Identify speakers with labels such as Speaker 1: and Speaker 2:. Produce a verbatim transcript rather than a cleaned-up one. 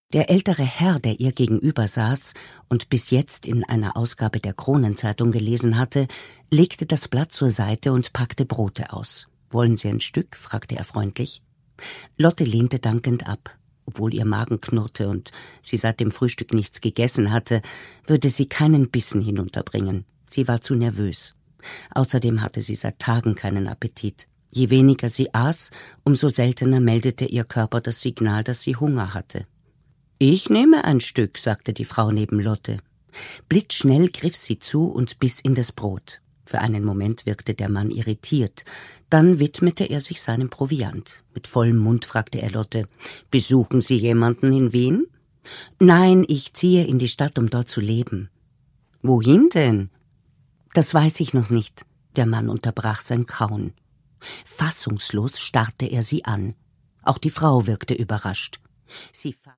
Speaker 1: Der ältere Herr, der ihr gegenüber saß und bis jetzt in einer Ausgabe der Kronenzeitung gelesen hatte, legte das Blatt zur Seite und packte Brote aus. »Wollen Sie ein Stück?« fragte er freundlich. Lotte lehnte dankend ab. Obwohl ihr Magen knurrte und sie seit dem Frühstück nichts gegessen hatte, würde sie keinen Bissen hinunterbringen. Sie war zu nervös. Außerdem hatte sie seit Tagen keinen Appetit. Je weniger sie aß, umso seltener meldete ihr Körper das Signal, dass sie Hunger hatte. »Ich nehme ein Stück«, sagte die Frau neben Lotte. Blitzschnell griff sie zu und biss in das Brot. Für einen Moment wirkte der Mann irritiert. Dann widmete er sich seinem Proviant. Mit vollem Mund fragte er Lotte: »Besuchen Sie jemanden in Wien?« »Nein, ich ziehe in die Stadt, um dort zu leben.« »Wohin denn?« »Das weiß ich noch nicht.« Der Mann unterbrach sein Kauen. Fassungslos starrte er sie an. Auch die Frau wirkte überrascht. Sie